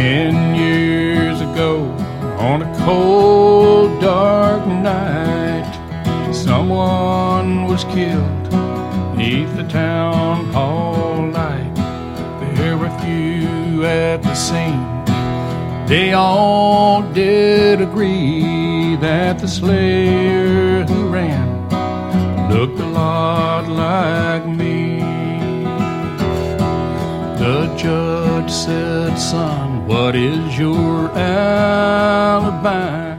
10 years ago, on a cold, dark night, someone was killed beneath the town hall light. There were few at the scene. They all did agree that the slayer who ran looked a lot like me. The judge said, "Son, what is your alibi?"